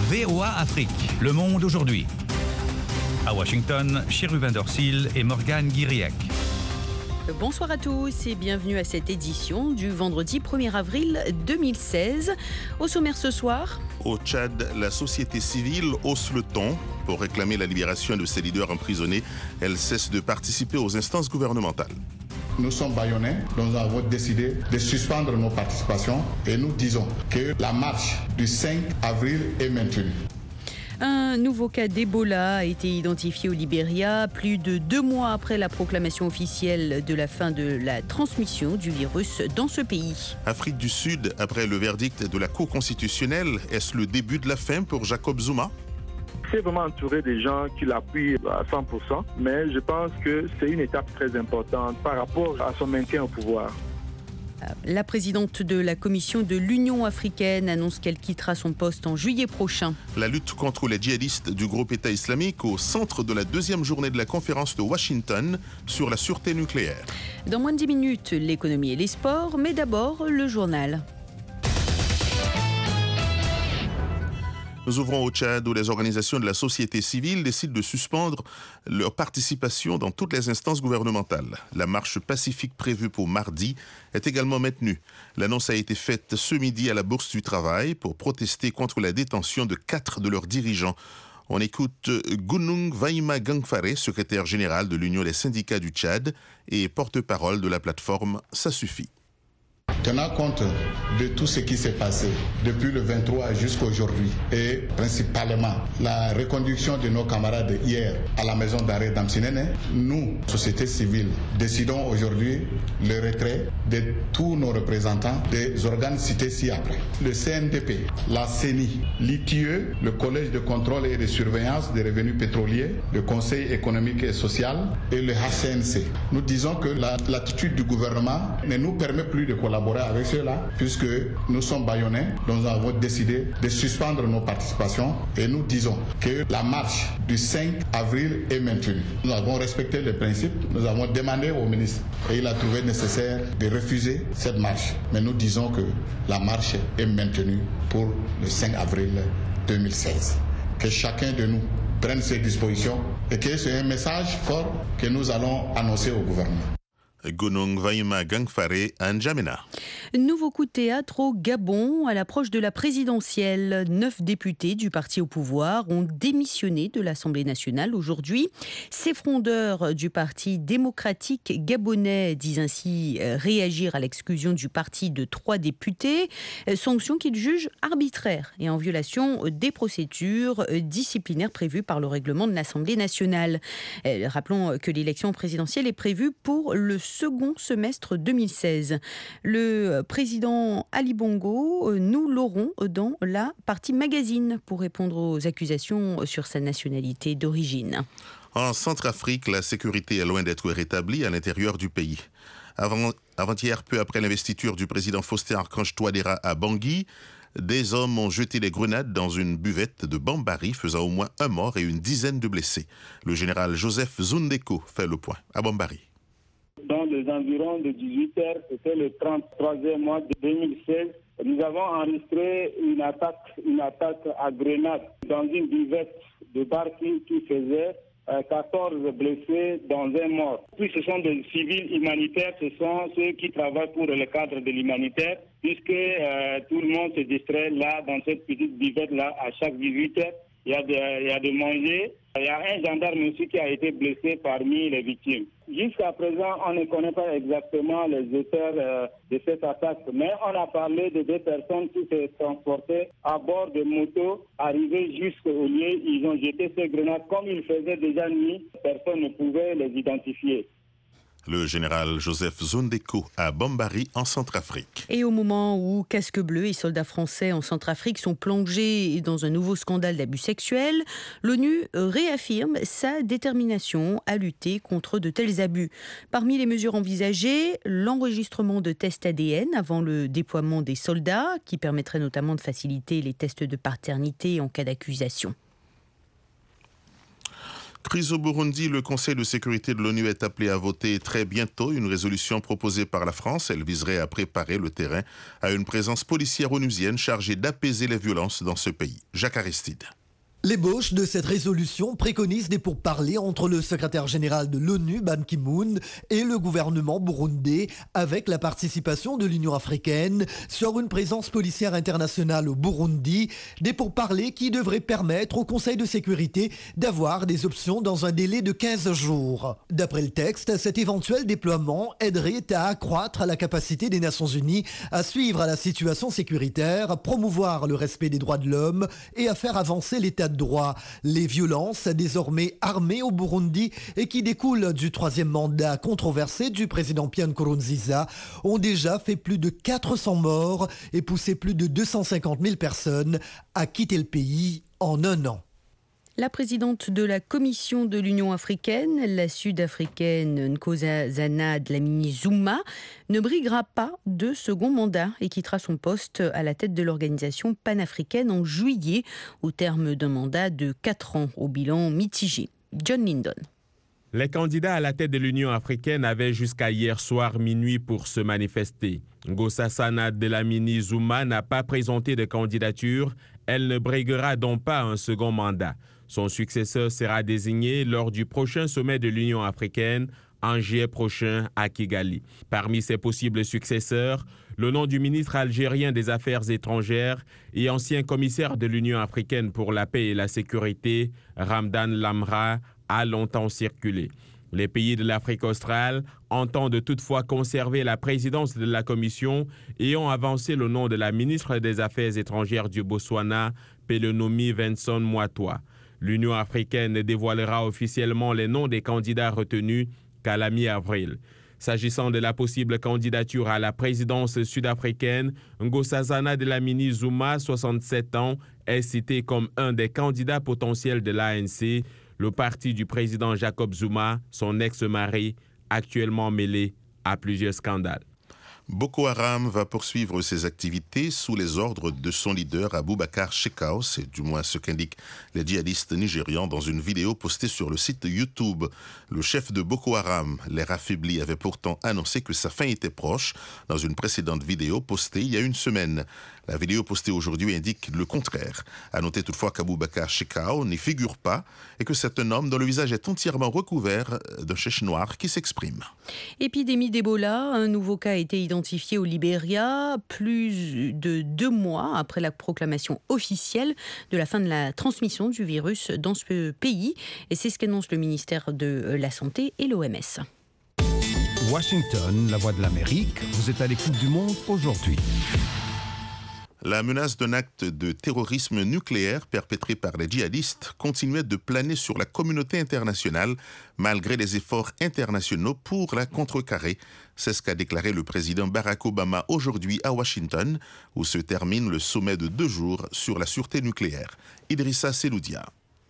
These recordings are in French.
VOA Afrique, le monde aujourd'hui. À Washington, Chérubin Dorsil et Morgane Guiriac. Bonsoir à tous et bienvenue à cette édition du vendredi 1er avril 2016. Au sommaire ce soir... Au Tchad, la société civile hausse le ton. Pour réclamer la libération de ses leaders emprisonnés, elle cesse de participer aux instances gouvernementales. Nous sommes bâillonnais, nous avons décidé de suspendre nos participations et nous disons que la marche du 5 avril est maintenue. Un nouveau cas d'Ebola a été identifié au Libéria, plus de 2 mois après la proclamation officielle de la fin de la transmission du virus dans ce pays. Afrique du Sud, après le verdict de la Cour constitutionnelle, est-ce le début de la fin pour Jacob Zuma ? C'est vraiment entouré des gens qui l'appuient à 100%, mais je pense que c'est une étape très importante par rapport à son maintien au pouvoir. La présidente de la Commission de l'Union africaine annonce qu'elle quittera son poste en juillet prochain. La lutte contre les djihadistes du groupe État islamique au centre de la deuxième journée de la conférence de Washington sur la sûreté nucléaire. Dans moins de 10 minutes, l'économie et les sports, mais d'abord le journal. Nous ouvrons au Tchad où les organisations de la société civile décident de suspendre leur participation dans toutes les instances gouvernementales. La marche pacifique prévue pour mardi est également maintenue. L'annonce a été faite ce midi à la Bourse du Travail pour protester contre la détention de 4 de leurs dirigeants. On écoute Gunung Vaima Gangfare, secrétaire général de l'Union des syndicats du Tchad et porte-parole de la plateforme Ça suffit. Tenant compte de tout ce qui s'est passé depuis le 23 jusqu'à aujourd'hui et principalement la reconduction de nos camarades hier à la maison d'arrêt d'Amsinene, nous, société civile, décidons aujourd'hui le retrait de tous nos représentants des organes cités ci-après. Le CNDP, la CENI, l'ITIE, le Collège de contrôle et de surveillance des revenus pétroliers, le Conseil économique et social et le HCNC. Nous disons que l'attitude du gouvernement ne nous permet plus de collaborer avec ceux-là, puisque nous sommes bâillonnais, nous avons décidé de suspendre nos participations et nous disons que la marche du 5 avril est maintenue. Nous avons respecté les principes, nous avons demandé au ministre et il a trouvé nécessaire de refuser cette marche. Mais nous disons que la marche est maintenue pour le 5 avril 2016. Que chacun de nous prenne ses dispositions et que c'est un message fort que nous allons annoncer au gouvernement. Gunung Vaima Gangfare à N'Djamena. Nouveau coup de théâtre au Gabon. À l'approche de la présidentielle, 9 députés du parti au pouvoir ont démissionné de l'Assemblée nationale aujourd'hui. Ces frondeurs du Parti démocratique gabonais disent ainsi réagir à l'exclusion du parti de 3 députés, sanction qu'ils jugent arbitraire et en violation des procédures disciplinaires prévues par le règlement de l'Assemblée nationale. Rappelons que l'élection présidentielle est prévue pour le second semestre 2016. Le président Ali Bongo, nous l'aurons dans la partie magazine pour répondre aux accusations sur sa nationalité d'origine. En Centrafrique, la sécurité est loin d'être rétablie à l'intérieur du pays. Avant-hier, peu après l'investiture du président Faustin-Archange Touadéra à Bangui, des hommes ont jeté des grenades dans une buvette de Bambari, faisant au moins 1 mort et une dizaine de blessés. Le général Joseph Zundeko fait le point à Bambari. Dans les environs de 18 heures, c'était le 33e mois de 2016, nous avons enregistré une attaque à grenade dans une buvette de bar qui faisait 14 blessés dans 1 mort. Puis ce sont des civils humanitaires, ce sont ceux qui travaillent pour le cadre de l'humanitaire, puisque tout le monde se distrait là, dans cette petite buvette-là, à chaque 18 heures. Il y a de manger. Il y a un gendarme aussi qui a été blessé parmi les victimes. Jusqu'à présent, on ne connaît pas exactement les auteurs de cette attaque, mais on a parlé de 2 personnes qui se transportaient à bord de motos, arrivées jusqu'au lieu. Ils ont jeté ces grenades. Comme il faisait déjà nuit, personne ne pouvait les identifier. Le général Joseph Zundeko à Bambari en Centrafrique. Et au moment où Casque Bleu et soldats français en Centrafrique sont plongés dans un nouveau scandale d'abus sexuels, l'ONU réaffirme sa détermination à lutter contre de tels abus. Parmi les mesures envisagées, l'enregistrement de tests ADN avant le déploiement des soldats, qui permettrait notamment de faciliter les tests de paternité en cas d'accusation. Crise au Burundi, le Conseil de sécurité de l'ONU est appelé à voter très bientôt une résolution proposée par la France. Elle viserait à préparer le terrain à une présence policière onusienne chargée d'apaiser les violences dans ce pays. Jacques Aristide. L'ébauche de cette résolution préconise des pourparlers entre le secrétaire général de l'ONU, Ban Ki-moon, et le gouvernement burundais, avec la participation de l'Union africaine sur une présence policière internationale au Burundi, des pourparlers qui devraient permettre au Conseil de sécurité d'avoir des options dans un délai de 15 jours. D'après le texte, cet éventuel déploiement aiderait à accroître la capacité des Nations Unies à suivre la situation sécuritaire, promouvoir le respect des droits de l'homme et à faire avancer l'état de droit. Les violences désormais armées au Burundi et qui découlent du troisième mandat controversé du président Pierre Nkurunziza ont déjà fait plus de 400 morts et poussé plus de 250 000 personnes à quitter le pays en un an. La présidente de la Commission de l'Union africaine, la sud-africaine Nkosazana Dlamini-Zuma, ne briguera pas de second mandat et quittera son poste à la tête de l'organisation panafricaine en juillet, au terme d'un mandat de 4 ans au bilan mitigé. John Lindon. Les candidats à la tête de l'Union africaine avaient jusqu'à hier soir minuit pour se manifester. Nkosazana Dlamini-Zuma n'a pas présenté de candidature. Elle ne briguera donc pas un second mandat. Son successeur sera désigné lors du prochain sommet de l'Union africaine en juillet prochain à Kigali. Parmi ses possibles successeurs, le nom du ministre algérien des Affaires étrangères et ancien commissaire de l'Union africaine pour la paix et la sécurité, Ramdan Lamra, a longtemps circulé. Les pays de l'Afrique australe entendent toutefois conserver la présidence de la Commission et ont avancé le nom de la ministre des Affaires étrangères du Botswana, Pelonomi Venson Moatoa. L'Union africaine dévoilera officiellement les noms des candidats retenus qu'à la mi-avril. S'agissant de la possible candidature à la présidence sud-africaine, Nkosazana Dlamini-Zuma, 67 ans, est cité comme un des candidats potentiels de l'ANC, le parti du président Jacob Zuma, son ex-mari, actuellement mêlé à plusieurs scandales. Boko Haram va poursuivre ses activités sous les ordres de son leader Abubakar Shekau, c'est du moins ce qu'indiquent les djihadistes nigérians dans une vidéo postée sur le site YouTube. Le chef de Boko Haram, l'air affaibli, avait pourtant annoncé que sa fin était proche dans une précédente vidéo postée il y a une semaine. La vidéo postée aujourd'hui indique le contraire. À noter toutefois qu'Abubakar Shekau n'y figure pas et que c'est un homme dont le visage est entièrement recouvert d'un chèche noir qui s'exprime. Épidémie d'Ebola, un nouveau cas a été identifié au Libéria, plus de 2 mois après la proclamation officielle de la fin de la transmission du virus dans ce pays. Et c'est ce qu'annonce le ministère de la Santé et l'OMS. Washington, la voix de l'Amérique, vous êtes à l'écoute du monde aujourd'hui. La menace d'un acte de terrorisme nucléaire perpétré par les djihadistes continuait de planer sur la communauté internationale malgré les efforts internationaux pour la contrecarrer. C'est ce qu'a déclaré le président Barack Obama aujourd'hui à Washington, où se termine le sommet de 2 jours sur la sûreté nucléaire. Idrissa Seloudia.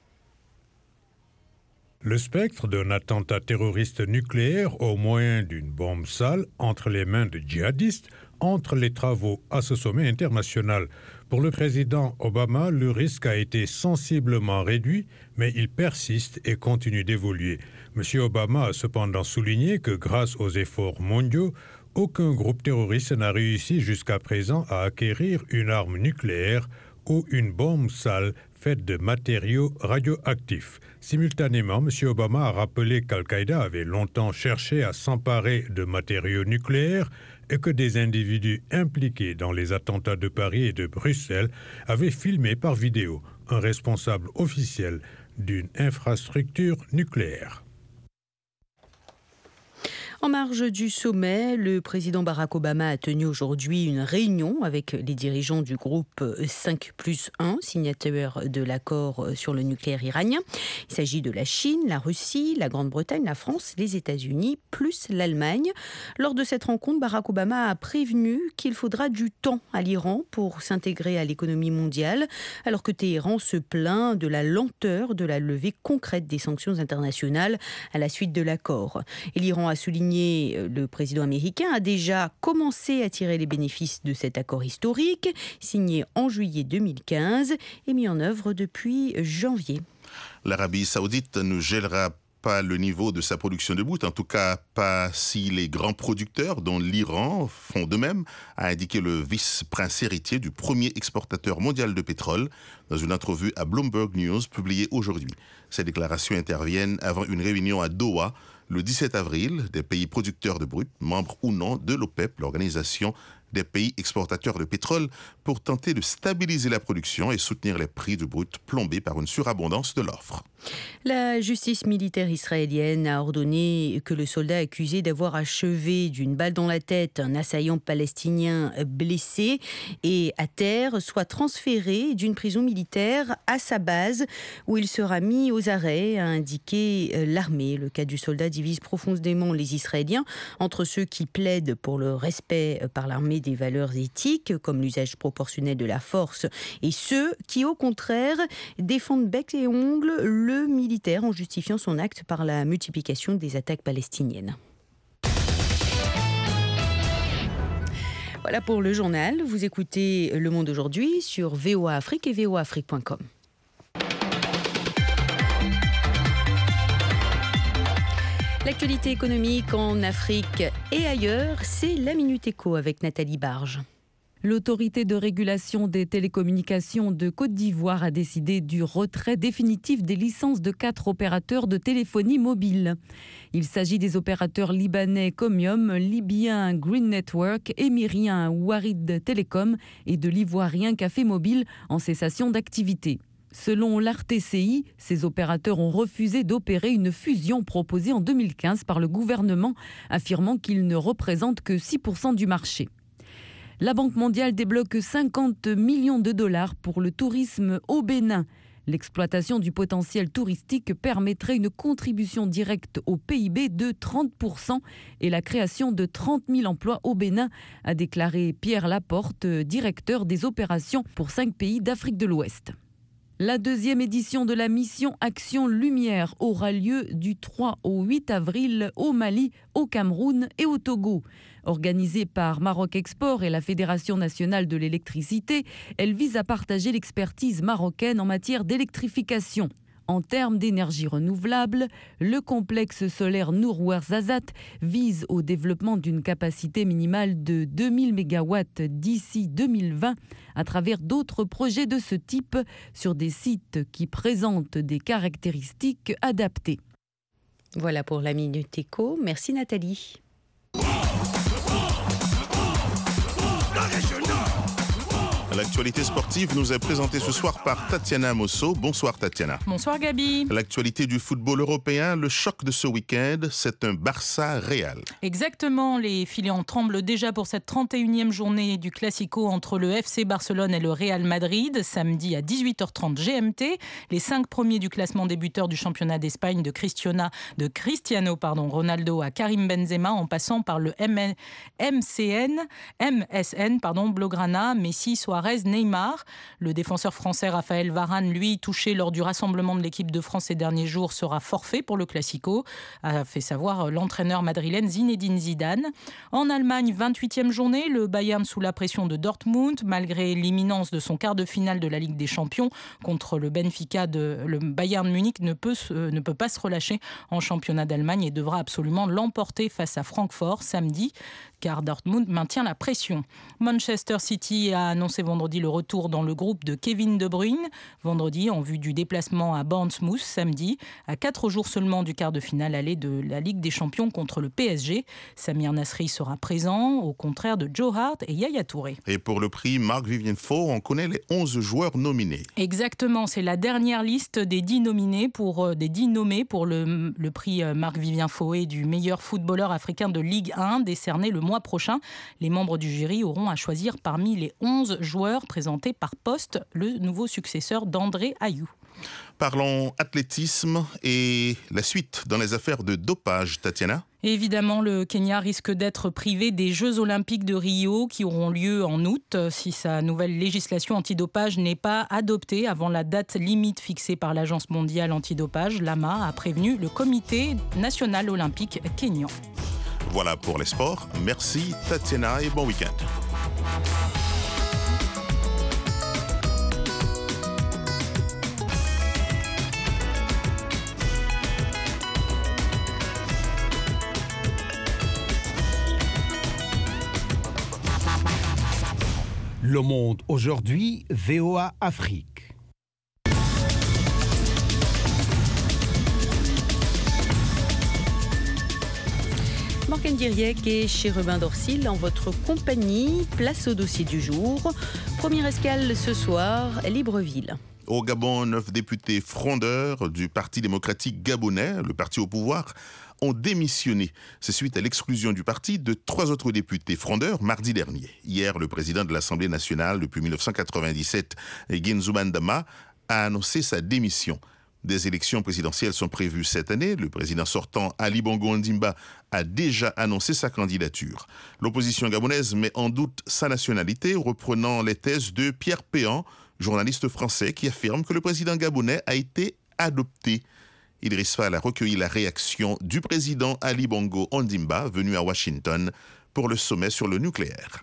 Le spectre d'un attentat terroriste nucléaire au moyen d'une bombe sale entre les mains de djihadistes entre les travaux à ce sommet international. Pour le président Obama, le risque a été sensiblement réduit, mais il persiste et continue d'évoluer. M. Obama a cependant souligné que grâce aux efforts mondiaux, aucun groupe terroriste n'a réussi jusqu'à présent à acquérir une arme nucléaire ou une bombe sale faite de matériaux radioactifs. Simultanément, M. Obama a rappelé qu'Al-Qaïda avait longtemps cherché à s'emparer de matériaux nucléaires et que des individus impliqués dans les attentats de Paris et de Bruxelles avaient filmé par vidéo un responsable officiel d'une infrastructure nucléaire. En marge du sommet, le président Barack Obama a tenu aujourd'hui une réunion avec les dirigeants du groupe 5+1, signataire de l'accord sur le nucléaire iranien. Il s'agit de la Chine, la Russie, la Grande-Bretagne, la France, les États-Unis, plus l'Allemagne. Lors de cette rencontre, Barack Obama a prévenu qu'il faudra du temps à l'Iran pour s'intégrer à l'économie mondiale, alors que Téhéran se plaint de la lenteur de la levée concrète des sanctions internationales à la suite de l'accord. Et l'Iran a souligné souligné, le président américain a déjà commencé à tirer les bénéfices de cet accord historique, signé en juillet 2015 et mis en œuvre depuis janvier. L'Arabie Saoudite ne gèlera pas le niveau de sa production de brut, en tout cas pas si les grands producteurs, dont l'Iran, font de même, a indiqué le vice-prince héritier du premier exportateur mondial de pétrole dans une entrevue à Bloomberg News publiée aujourd'hui. Ces déclarations interviennent avant une réunion à Doha le 17 avril des pays producteurs de brut, membres ou non de l'OPEP, l'organisation des pays exportateurs de pétrole, pour tenter de stabiliser la production et soutenir les prix du brut plombés par une surabondance de l'offre. La justice militaire israélienne a ordonné que le soldat accusé d'avoir achevé d'une balle dans la tête un assaillant palestinien blessé et à terre soit transféré d'une prison militaire à sa base où il sera mis aux arrêts, a indiqué l'armée. Le cas du soldat divise profondément les Israéliens entre ceux qui plaident pour le respect par l'armée des valeurs éthiques comme l'usage proportionnel de la force et ceux qui au contraire défendent bec et ongles le militaire en justifiant son acte par la multiplication des attaques palestiniennes. Voilà pour le journal. Vous écoutez Le Monde aujourd'hui sur VOA Afrique et voaafrique.com. L'actualité économique en Afrique et ailleurs, c'est la Minute Éco avec Nathalie Barge. L'autorité de régulation des télécommunications de Côte d'Ivoire a décidé du retrait définitif des licences de 4 opérateurs de téléphonie mobile. Il s'agit des opérateurs libanais Comium, libyen Green Network, émirien Warid Telecom et de l'ivoirien Café Mobile en cessation d'activité. Selon l'ARTCI, ces opérateurs ont refusé d'opérer une fusion proposée en 2015 par le gouvernement, affirmant qu'ils ne représentent que 6% du marché. La Banque mondiale débloque 50 millions de dollars pour le tourisme au Bénin. L'exploitation du potentiel touristique permettrait une contribution directe au PIB de 30% et la création de 30 000 emplois au Bénin, a déclaré Pierre Laporte, directeur des opérations pour 5 pays d'Afrique de l'Ouest. La 2e édition de la mission Action Lumière aura lieu du 3 au 8 avril au Mali, au Cameroun et au Togo. Organisée par Maroc Export et la Fédération nationale de l'électricité, elle vise à partager l'expertise marocaine en matière d'électrification. En termes d'énergie renouvelable, le complexe solaire Nour-Ouarzazate vise au développement d'une capacité minimale de 2000 MW d'ici 2020 à travers d'autres projets de ce type sur des sites qui présentent des caractéristiques adaptées. Voilà pour la Minute Éco. Merci Nathalie. L'actualité sportive nous est présentée ce soir par Tatiana Mosso. Bonsoir Tatiana. Bonsoir Gabi. L'actualité du football européen, le choc de ce week-end, c'est un Barça-Real. Exactement, les Philiens tremblent déjà pour cette 31e journée du Classico entre le FC Barcelone et le Real Madrid, samedi à 18h30 GMT. Les 5 premiers du classement des buteurs du championnat d'Espagne de Cristiano Ronaldo à Karim Benzema, en passant par le MSN, Blaugrana, Messi, Suarez, Neymar. Le défenseur français Raphaël Varane, lui, touché lors du rassemblement de l'équipe de France ces derniers jours, sera forfait pour le Classico, a fait savoir l'entraîneur madrilène Zinedine Zidane. En Allemagne, 28e journée, le Bayern sous la pression de Dortmund, malgré l'imminence de son quart de finale de la Ligue des Champions contre le Benfica, le Bayern Munich ne peut pas se relâcher en championnat d'Allemagne et devra absolument l'emporter face à Francfort samedi, car Dortmund maintient la pression. Manchester City a annoncé vendredi le retour dans le groupe de Kevin De Bruyne, vendredi en vue du déplacement à Bournemouth samedi, à 4 jours seulement du quart de finale aller de la Ligue des Champions contre le PSG. Samir Nasri sera présent, au contraire de Joe Hart et Yaya Touré. Et pour le prix Marc-Vivien Foé, on connaît les 11 joueurs nominés. Exactement, c'est la dernière liste des 10 nommés pour le prix Marc-Vivien Foé du meilleur footballeur africain de Ligue 1, décerné le mois prochain. Les membres du jury auront à choisir parmi les 11 joueurs présentés par poste le nouveau successeur d'André Ayou. Parlons athlétisme et la suite dans les affaires de dopage, Tatiana. Évidemment, le Kenya risque d'être privé des Jeux Olympiques de Rio qui auront lieu en août si sa nouvelle législation antidopage n'est pas adoptée avant la date limite fixée par l'Agence mondiale antidopage. L'AMA a prévenu le Comité national olympique kényan. Voilà pour les sports. Merci Tatiana et bon week-end. Le Monde aujourd'hui, VOA Afrique. Morgane Guiriec et Chérubin Dorsil en votre compagnie. Place au dossier du jour. Première escale ce soir, Libreville. Au Gabon, 9 députés frondeurs du Parti démocratique gabonais, le parti au pouvoir, ont démissionné. C'est suite à l'exclusion du parti de 3 autres députés frondeurs mardi dernier. Hier, le président de l'Assemblée nationale depuis 1997, Guinzoumane Dama, a annoncé sa démission. Des élections présidentielles sont prévues cette année. Le président sortant, Ali Bongo Ondimba, a déjà annoncé sa candidature. L'opposition gabonaise met en doute sa nationalité, reprenant les thèses de Pierre Péan, journaliste français, qui affirme que le président gabonais a été adopté. Idriss Fall a recueilli la réaction du président Ali Bongo Ondimba, venu à Washington pour le sommet sur le nucléaire.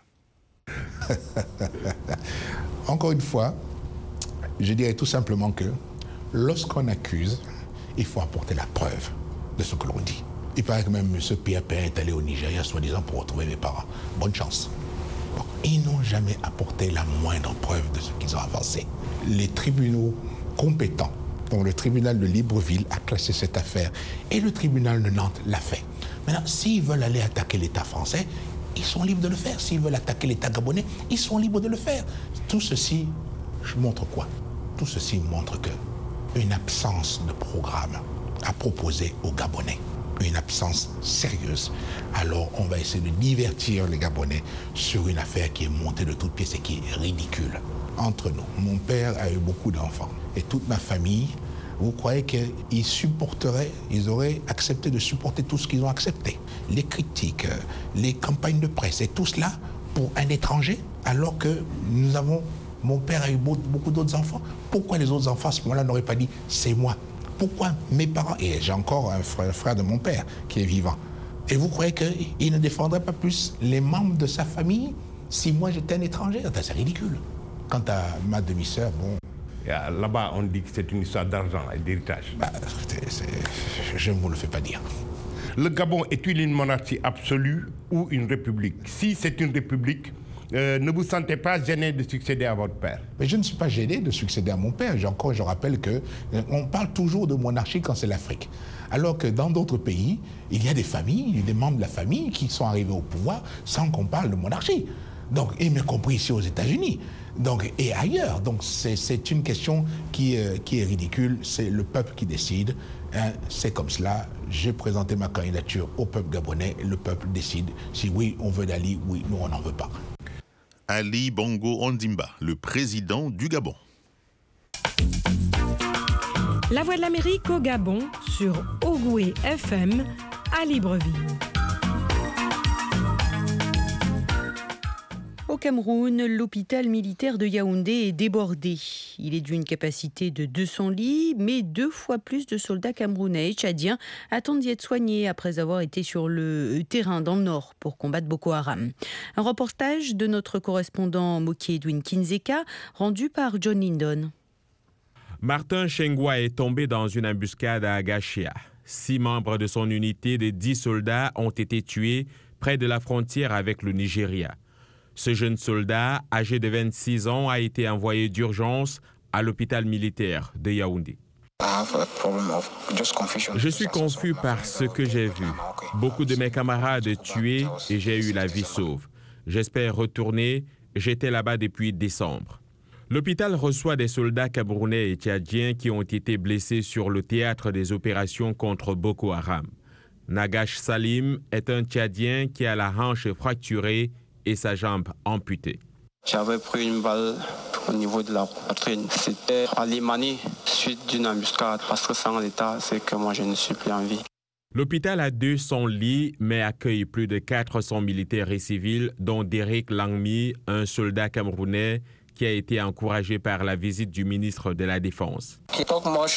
Encore une fois, je dirais tout simplement que lorsqu'on accuse, il faut apporter la preuve de ce que l'on dit. Il paraît que même M. Pierre Péan est allé au Nigeria, soi-disant, pour retrouver mes parents. Bonne chance. Bon, ils n'ont jamais apporté la moindre preuve de ce qu'ils ont avancé. Les tribunaux compétents, dont le tribunal de Libreville a classé cette affaire, et le tribunal de Nantes l'a fait. Maintenant, s'ils veulent aller attaquer l'État français, ils sont libres de le faire. S'ils veulent attaquer l'État gabonais, ils sont libres de le faire. Tout ceci, je montre quoi? Tout ceci montre que une absence de programme à proposer aux Gabonais, une absence sérieuse. Alors on va essayer de divertir les Gabonais sur une affaire qui est montée de toutes pièces et qui est ridicule. Entre nous, mon père a eu beaucoup d'enfants et toute ma famille, vous croyez qu'ils supporteraient, ils auraient accepté de supporter tout ce qu'ils ont accepté? Les critiques, les campagnes de presse et tout cela pour un étranger, alors que nous avons... Mon père a eu beaucoup d'autres enfants. Pourquoi les autres enfants, à ce moment-là, n'auraient pas dit « c'est moi » ? Pourquoi mes parents... Et j'ai encore un frère de mon père qui est vivant. Et vous croyez qu'il ne défendrait pas plus les membres de sa famille si moi j'étais un étranger? C'est ridicule. Quant à ma demi-sœur, bon... Là-bas, on dit que c'est une histoire d'argent et d'héritage. Je ne vous le fais pas dire. Le Gabon est-il une monarchie absolue ou une république? Si c'est une république... ne vous sentez pas gêné de succéder à votre père? Mais je ne suis pas gêné de succéder à mon père. Je rappelle qu'on parle toujours de monarchie quand c'est l'Afrique. Alors que dans d'autres pays, il y a des familles, des membres de la famille qui sont arrivés au pouvoir sans qu'on parle de monarchie. Donc, et y compris ici aux États-Unis. Donc, et ailleurs. Donc c'est une question qui est ridicule. C'est le peuple qui décide. Hein, c'est comme cela. J'ai présenté ma candidature au peuple gabonais. Le peuple décide. Si oui, on veut d'Ali, oui, nous, on n'en veut pas. Ali Bongo Ondimba, le président du Gabon. La Voix de l'Amérique au Gabon sur Ogoué FM à Libreville. Au Cameroun, l'hôpital militaire de Yaoundé est débordé. Il est d'une capacité de 200 lits, mais 2 fois plus de soldats camerounais et tchadiens attendent d'y être soignés après avoir été sur le terrain dans le nord pour combattre Boko Haram. Un reportage de notre correspondant Moki Edwin Kinzeka, rendu par John Lindon. Martin Chengwa est tombé dans une embuscade à Agachia. 6 membres de son unité de 10 soldats ont été tués près de la frontière avec le Nigeria. Ce jeune soldat, âgé de 26 ans, a été envoyé d'urgence à l'hôpital militaire de Yaoundé. Je suis confus par ce que j'ai vu. Beaucoup de mes camarades tués et j'ai eu la vie sauve. J'espère retourner. J'étais là-bas depuis décembre. L'hôpital reçoit des soldats camerounais et tchadiens qui ont été blessés sur le théâtre des opérations contre Boko Haram. Nagash Salim est un Tchadien qui a la hanche fracturée et sa jambe amputée. J'avais pris une balle au niveau de la poitrine. C'était à Limani, suite d'une embuscade, parce que sans l'État, c'est que moi je ne suis plus en vie. L'hôpital a 200 lits, mais accueille plus de 400 militaires et civils, dont Derek Langmi, un soldat camerounais qui a été encouragé par la visite du ministre de la Défense. Il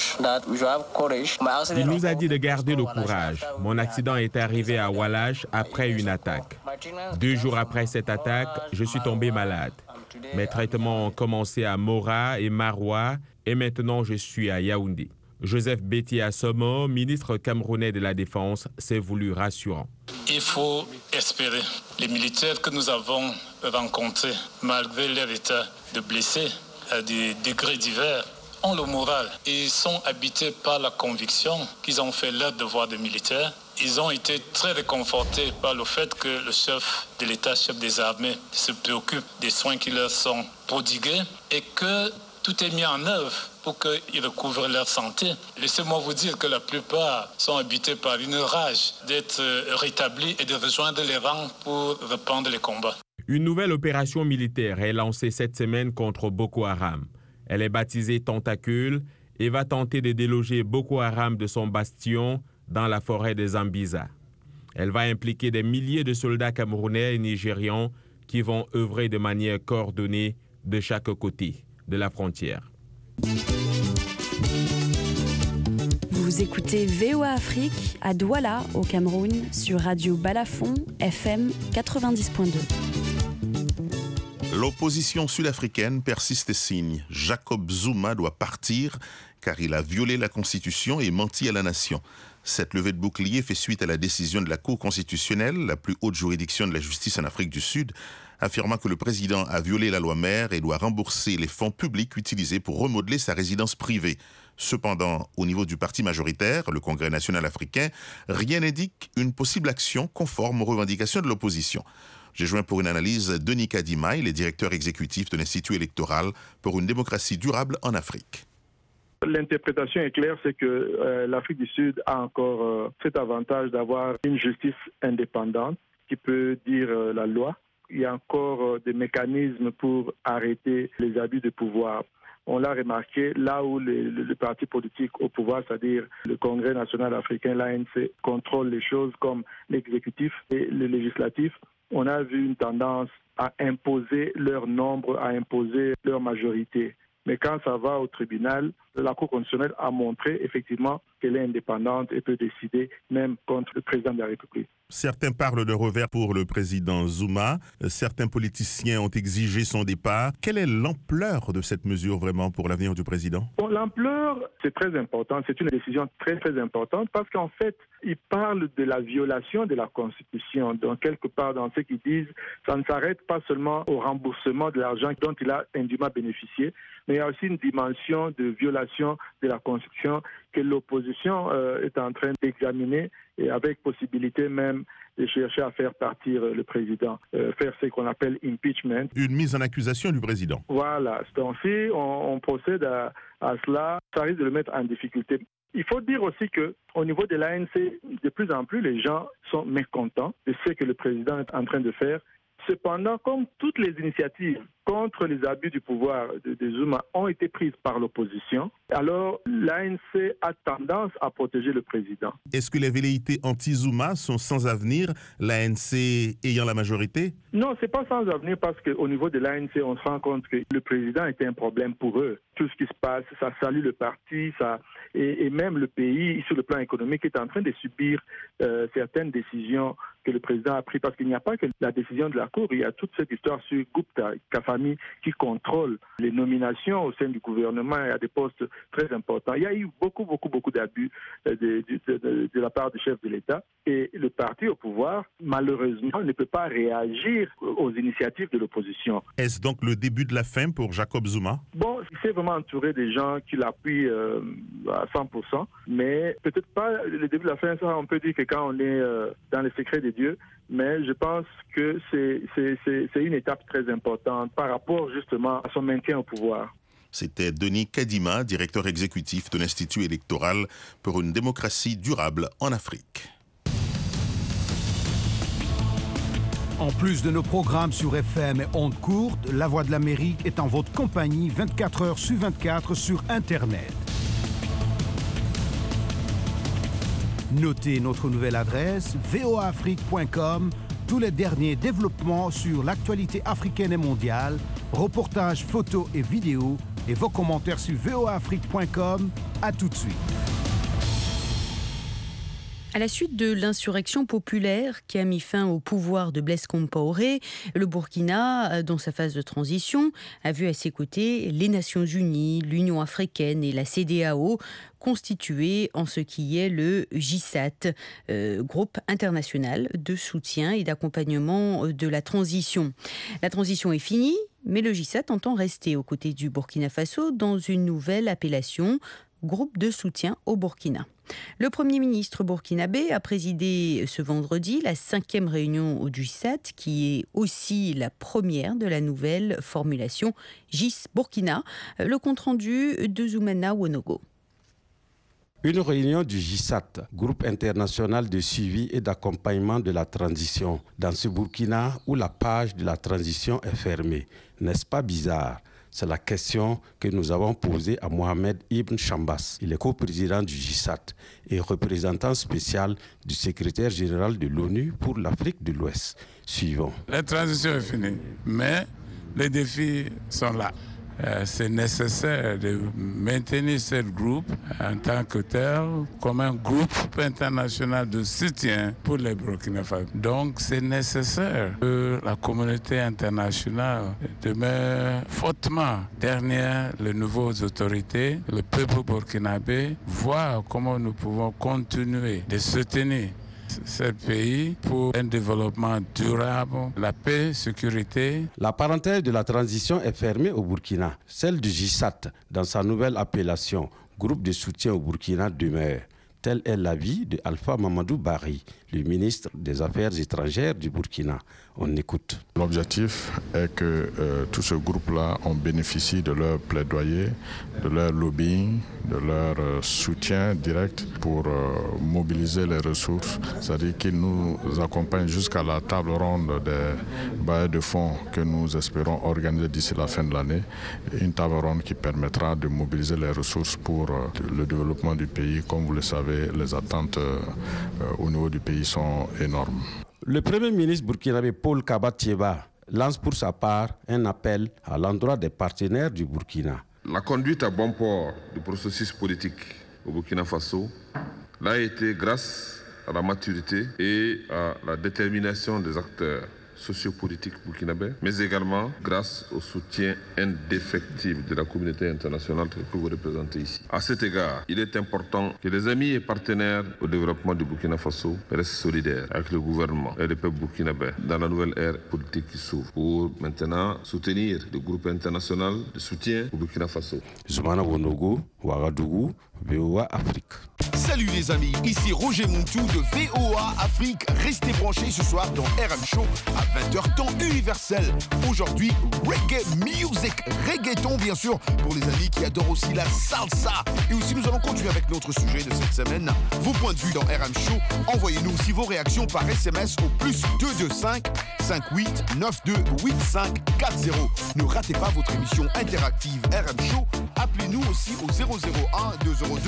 nous a dit de garder le courage. Mon accident est arrivé à Wallash après une attaque. 2 jours après cette attaque, je suis tombé malade. Mes traitements ont commencé à Mora et Maroua et maintenant je suis à Yaoundé. Joseph Betty Assomo, ministre camerounais de la Défense, s'est voulu rassurant. Il faut espérer. Les militaires que nous avons rencontrés, malgré leur état de blessés à des degrés divers, ont le moral. Ils sont habités par la conviction qu'ils ont fait leur devoir de militaire. Ils ont été très réconfortés par le fait que le chef de l'État, chef des armées, se préoccupe des soins qui leur sont prodigués et que tout est mis en œuvre pour qu'ils recouvrent leur santé. Laissez-moi vous dire que la plupart sont habités par une rage d'être rétablis et de rejoindre les rangs pour reprendre les combats. Une nouvelle opération militaire est lancée cette semaine contre Boko Haram. Elle est baptisée Tentacule et va tenter de déloger Boko Haram de son bastion dans la forêt des Zambiza. Elle va impliquer des milliers de soldats camerounais et nigérians qui vont œuvrer de manière coordonnée de chaque côté de la frontière. Vous écoutez VOA Afrique à Douala, au Cameroun, sur Radio Balafon, FM 90.2. L'opposition sud-africaine persiste et signe. Jacob Zuma doit partir car il a violé la Constitution et menti à la nation. Cette levée de bouclier fait suite à la décision de la Cour constitutionnelle, la plus haute juridiction de la justice en Afrique du Sud, affirmant que le président a violé la loi mère et doit rembourser les fonds publics utilisés pour remodeler sa résidence privée. Cependant, au niveau du parti majoritaire, le Congrès national africain, rien n'indique une possible action conforme aux revendications de l'opposition. J'ai joint pour une analyse Denis Kadima, il est directeur exécutif de l'Institut électoral pour une démocratie durable en Afrique. L'interprétation est claire, c'est que l'Afrique du Sud a encore cet avantage d'avoir une justice indépendante qui peut dire la loi. Il y a encore des mécanismes pour arrêter les abus de pouvoir. On l'a remarqué, là où le parti politique au pouvoir, c'est-à-dire le Congrès national africain, l'ANC, contrôle les choses comme l'exécutif et le législatif, on a vu une tendance à imposer leur nombre, à imposer leur majorité. Mais quand ça va au tribunal, la Cour constitutionnelle a montré effectivement qu'elle est indépendante et peut décider même contre le président de la République. Certains parlent de revers pour le président Zuma. Certains politiciens ont exigé son départ. Quelle est l'ampleur de cette mesure vraiment pour l'avenir du président? Bon, l'ampleur, c'est très important. C'est une décision très très importante parce qu'en fait, ils parlent de la violation de la Constitution. Donc quelque part dans ce qu'ils disent, ça ne s'arrête pas seulement au remboursement de l'argent dont il a indûment bénéficié, mais il y a aussi une dimension de violation de la Constitution que l'opposition est en train d'examiner et avec possibilité même de chercher à faire partir le président, faire ce qu'on appelle impeachment. Une mise en accusation du président. Voilà. Donc si on procède à cela, ça risque de le mettre en difficulté. Il faut dire aussi qu'au niveau de l'ANC, de plus en plus, les gens sont mécontents de ce que le président est en train de faire. Cependant, comme toutes les initiatives contre les abus du pouvoir de Zuma ont été prises par l'opposition, alors l'ANC a tendance à protéger le président. Est-ce que les velléités anti-Zuma sont sans avenir, l'ANC ayant la majorité? Non, c'est pas sans avenir parce qu'au niveau de l'ANC, on se rend compte que le président était un problème pour eux. Tout ce qui se passe, ça salue le parti, et même le pays, sur le plan économique, est en train de subir certaines décisions que le président a prises. Parce qu'il n'y a pas que la décision de la Cour, il y a toute cette histoire sur Gupta, Kafami, qui contrôle les nominations au sein du gouvernement et à des postes très importants. Il y a eu beaucoup d'abus de la part du chef de l'État et le parti au pouvoir, malheureusement, ne peut pas réagir aux initiatives de l'opposition. Est-ce donc le début de la fin pour Jacob Zuma? Bon, il s'est vraiment entouré des gens qui l'appuient à 100%, mais peut-être pas le début de la fin, ça on peut dire que quand on est dans les secrets de Dieu, mais je pense que c'est une étape très importante par rapport justement à son maintien au pouvoir. C'était Denis Kadima, directeur exécutif de l'Institut électoral pour une démocratie durable en Afrique. En plus de nos programmes sur FM et ondes courtes, La Voix de l'Amérique est en votre compagnie 24 heures sur 24 sur Internet. Notez notre nouvelle adresse voaafrique.com, tous les derniers développements sur l'actualité africaine et mondiale Reportages, photos et vidéos et vos commentaires sur voaafrique.com. À tout de suite. À la suite de l'insurrection populaire qui a mis fin au pouvoir de Blaise Compaoré, le Burkina, dans sa phase de transition, a vu à ses côtés les Nations Unies, l'Union africaine et la CEDEAO constitués en ce qui est le GISAT, groupe international de soutien et d'accompagnement de la transition. La transition est finie, mais le GISAT entend rester aux côtés du Burkina Faso dans une nouvelle appellation, groupe de soutien au Burkina. Le Premier ministre burkinabé a présidé ce vendredi la 5e réunion du GISAT, qui est aussi la première de la nouvelle formulation GIS Burkina. Le compte-rendu de Zoumana Wonogo. Une réunion du GISAT, groupe international de suivi et d'accompagnement de la transition, dans ce Burkina où la page de la transition est fermée. N'est-ce pas bizarre ? C'est la question que nous avons posée à Mohamed Ibn Chambas. Il est co-président du GISAT et représentant spécial du secrétaire général de l'ONU pour l'Afrique de l'Ouest. Suivons. La transition est finie, mais les défis sont là. C'est nécessaire de maintenir ce groupe en tant que tel comme un groupe international de soutien pour les Burkina Faso. Donc c'est nécessaire que la communauté internationale demeure fortement derrière les nouvelles autorités, le peuple burkinabé, voir comment nous pouvons continuer de soutenir ce pays pour un développement durable, la paix, sécurité. La parenthèse de la transition est fermée au Burkina. Celle du GISAT, dans sa nouvelle appellation, groupe de soutien au Burkina, demeure. Tel est l'avis de Alpha Mamadou Barry, le ministre des Affaires étrangères du Burkina. On écoute. L'objectif est que tout ce groupe-là, on bénéficie de leur plaidoyer, de leur lobbying, de leur soutien direct pour mobiliser les ressources. C'est-à-dire qu'ils nous accompagnent jusqu'à la table ronde des bailleurs de fonds que nous espérons organiser d'ici la fin de l'année. Une table ronde qui permettra de mobiliser les ressources pour le développement du pays. Comme vous le savez, les attentes au niveau du pays sont énormes. Le Premier ministre burkinabé Paul Kaba Thiéba lance pour sa part un appel à l'endroit des partenaires du Burkina. La conduite à bon port du processus politique au Burkina Faso l'a été grâce à la maturité et à la détermination des acteurs sociopolitiques burkinabés, mais également grâce au soutien indéfectible de la communauté internationale que vous représentez ici. À cet égard, il est important que les amis et partenaires au développement du Burkina Faso restent solidaires avec le gouvernement et le peuple burkinabé dans la nouvelle ère politique qui s'ouvre pour maintenant soutenir le groupe international de soutien au Burkina Faso. Zoumana Wonogo, Ouagadougou, VOA Afrique. Salut les amis, ici Roger Montou de VOA Afrique. Restez branchés ce soir dans RM Show à 20h temps universel. Aujourd'hui, reggae music, reggaeton bien sûr, pour les amis qui adorent aussi la salsa. Et aussi nous allons continuer avec notre sujet de cette semaine. Vos points de vue dans RM Show, envoyez-nous aussi vos réactions par SMS au +225 58 92 85 40. Ne ratez pas votre émission interactive RM Show. Appelez-nous aussi au 001 202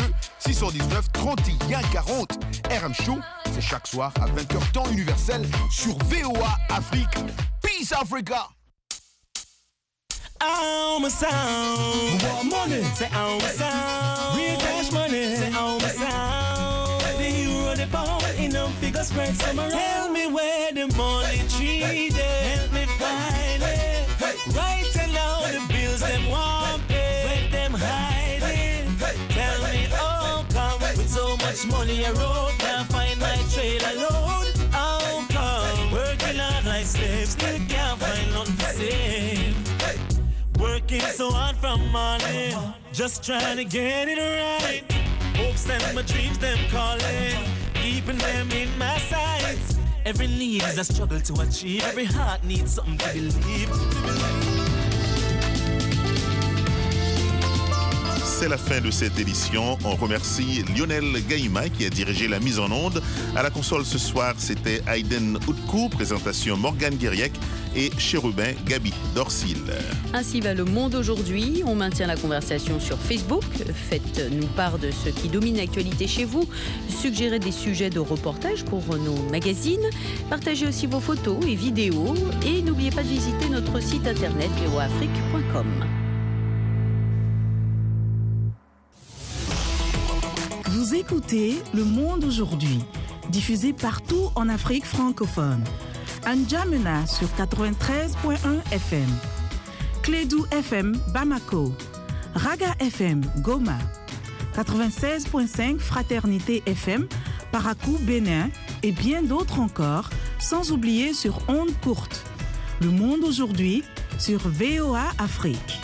619 31 40. RM Show, c'est chaque soir à 20h temps universel sur VOA Afrique. Peace Africa. I'm a sound. More money. Say I'm a sound. Real cash money. Say I'm a sound. The hero, the power in them figure spread some around. Tell me where the money treated. Help me find it. Right now the bills them want pay. Where them hiding. Tell me how come with so much money I wrote can't find my trailer load. How come working hard like slaves still can't find nothing to save. Working so hard from morning, just trying to get it right. Hopes and my dreams, them calling, keeping them in my sights. Every need is a struggle to achieve. Every heart needs something to believe. c'est la fin de cette édition. On remercie Lionel Gaïma qui a dirigé la mise en onde. À la console ce soir, c'était Aïden Outkou, présentation Morgane Guiriec et Chérubin Gabi Dorsil. Ainsi va le monde aujourd'hui. On maintient la conversation sur Facebook. Faites-nous part de ce qui domine l'actualité chez vous. Suggérez des sujets de reportage pour nos magazines. Partagez aussi vos photos et vidéos. Et n'oubliez pas de visiter notre site internet voafrique.com. Vous écoutez Le Monde aujourd'hui, diffusé partout en Afrique francophone. N'Djamena sur 93.1 FM, Clédou FM Bamako, Raga FM Goma, 96.5 Fraternité FM Parakou Bénin et bien d'autres encore, sans oublier sur ondes courtes. Le Monde aujourd'hui sur VOA Afrique.